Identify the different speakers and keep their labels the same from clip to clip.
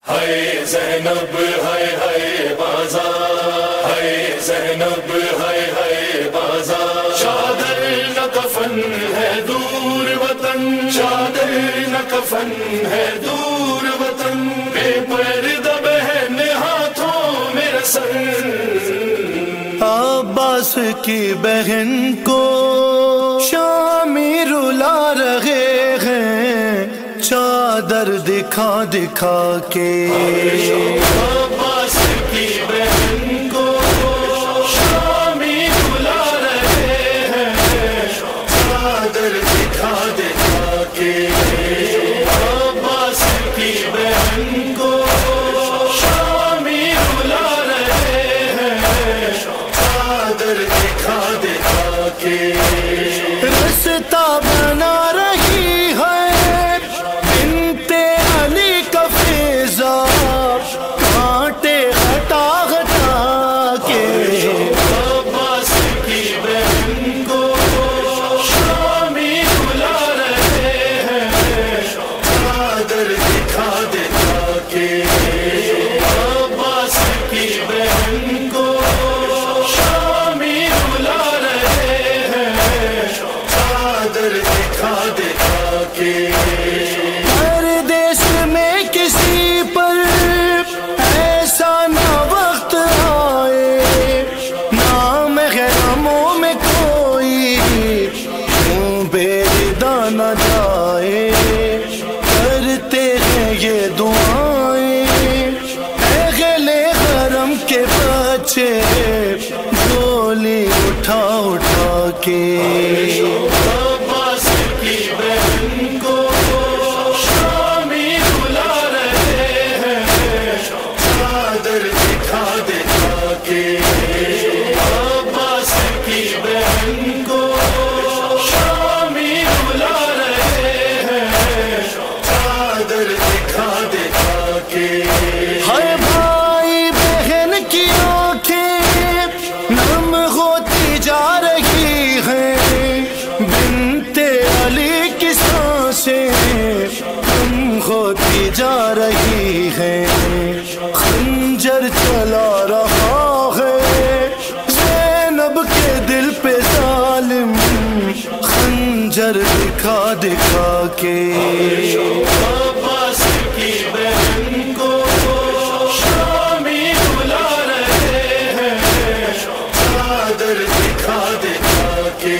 Speaker 1: ہائے زینب ہائے ہائے بازار، ہائے زینب ہائے ہائے بازار، چادر نہ کفن ہے دور وطن، چادر نہ کفن ہے دور وطن، بے پردہ بہن ہاتھوں میں رسن،
Speaker 2: عباس کی بہن کو شامی رلا رہے ہیں چادر دکھا دکھا کے،
Speaker 1: عباس کی بہن کو شامی رلا رہے ہیں چادر دکھا دکھا کے، عباس کی بہن کو شامی رلا رہے ہیں چادر دکھا دکھا کے،
Speaker 2: رستہ بنا رہی ہے بنت علی کا فیضا کانٹے ہٹا ہٹا کے،
Speaker 1: عباس کی بہن کو شامی رلا رہے ہیں چادر دکھا دکھا کے، عباس کی بہن کو شامی رلا رہے ہیں چادر دکھا دکھا کے،
Speaker 2: ہر دیش میں کسی پر ایسا نہ وقت آئے، نام غموں میں کوئی یوں بےدا نہ جائے، کرتے ہیں یہ دعائیں اہل حرم کے بچے جھولی اٹھا اٹھا کے،
Speaker 1: عباس کی بہن کو شامی رلا رہے ہیں چادر دکھا دکھا کے، عباس کی بہن کو شامی رلا رہے ہیں چادر دکھا دکھا کے،
Speaker 2: ہر بھائی بہن کی آنکھیں نم ہوتی جا رہی ہیں، بنت علی کی سانسیں کم ہوتی جا رہی ہیں، خنجر چلا رہا ہے زینب کے دل پہ ظالم خنجر دکھا دکھا کے،
Speaker 1: عباس کی بہن کو شامی رلا رہے ہیں چادر دکھا دکھا کے،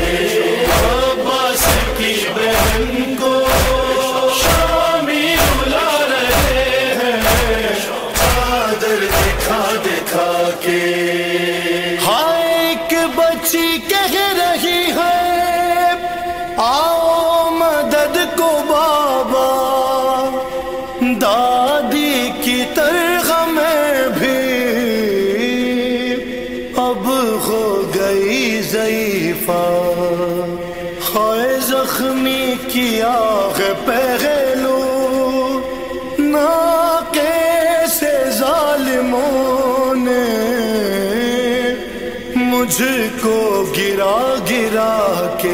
Speaker 1: عباس کی بہن کو شامی رلا رہے ہیں چادر دکھا دکھا کے،
Speaker 2: ہائے ایک بچی کہہ رہی ہے آؤ مدد کو بابا، دادی کی طرح میں بھی اب ہو گئی ضعیفہ، ہائے زخمی کیا ہے پہلو ناکے سے ظالموں نے، مجھ کو گرا گرا کے،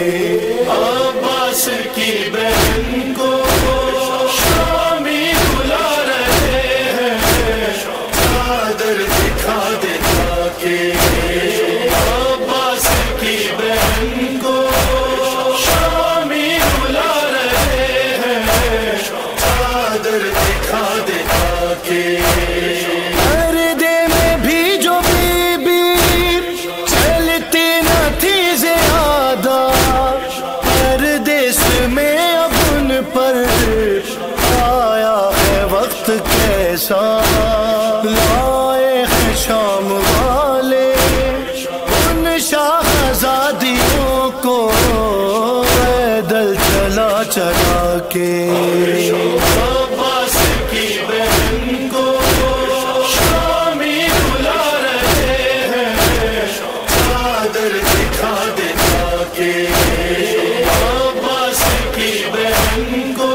Speaker 1: عباس کی بہن کو شامی رلا رہے ہیں چادر دکھا دکھا کے، عباس کی بہن کو شامی رلا رہے ہیں چادر دکھا دکھا کے،
Speaker 2: پردے میں بھی جو بی بی چلتی نہ تھی زیادہ، پردیس میں اب ان پر آیا ہے وقت کیسا، لائے ہیں شام والے ان شاہزادیوں کو پیدل چلا چلا کے،
Speaker 1: عباس کی بہن کو شامی رلا رہے ہیں چادر دکھا دکھا کے، عباس کی بہن کو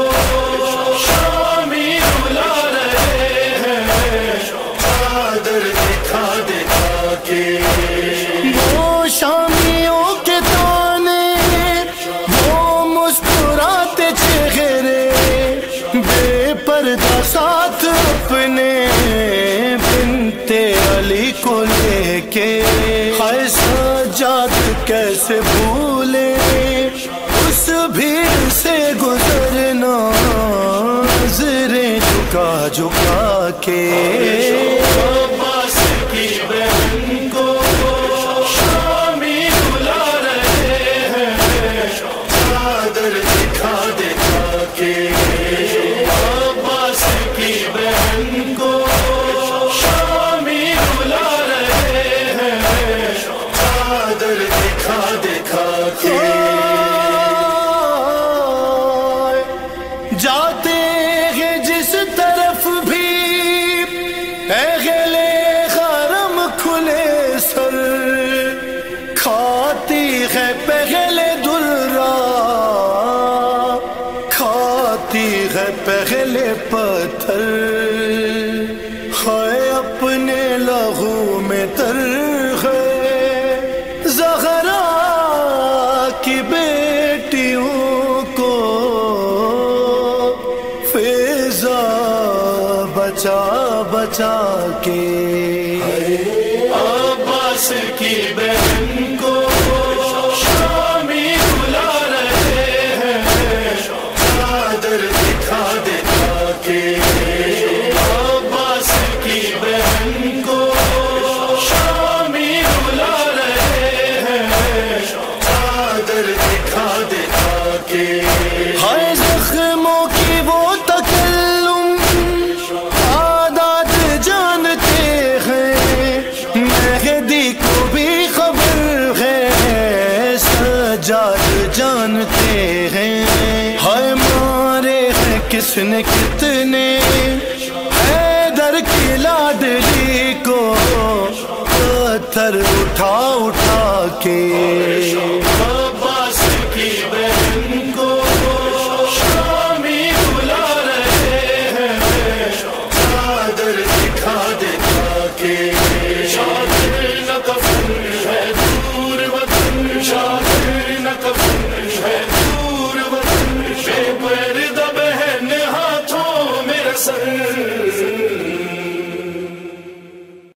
Speaker 1: شامی رلا رہے ہیں چادر دکھا دکھا
Speaker 2: ساتھ اپنے بنت علی کو لے کے ہائے سجاد کیسے بھولے اس بھیڑ سے گزرنا نظریں جھکا جھکا کے
Speaker 1: عباس کی بہن کو شامی بلا رہے ہیں چادر دکھا دکھا کے عباس کی بہن کو شامی بلا رہے ہیں چادر دکھا دکھا کے
Speaker 2: جاتے ہیں جس طرف بھی اہل حرم کھلے سر کھاتی ہے پہلے درا کھاتی ہے پہلے پتھر ہے اپنے لہو میں تر ہے زہرا کی بیٹیوں کو فیضا بچا بچا کے
Speaker 1: عباس کی بہن کو شامی بلا رہے ہیں چادر دکھا دکھا کے عباس کی بہن کو شامی بلا رہے ہیں چادر دکھا دکھا کے
Speaker 2: ہر زخموں کی وہ تکلم عادات جانتے ہیں مہدی کو بھی خبر ہے سجاد جانتے ہیں ہائے مارے ہیں کس نے کتنے حیدر کی لاڈلی کو پتھر اٹھا اٹھا کے
Speaker 1: عباس کی بہن کو شامی بلا رہے ہیں چادر دکھا دکھا کے چادر نہ کفن ہے دور وطن چادر نہ کفن ہے دور وطن بے پردہ بہن ہاتھوں میں رسن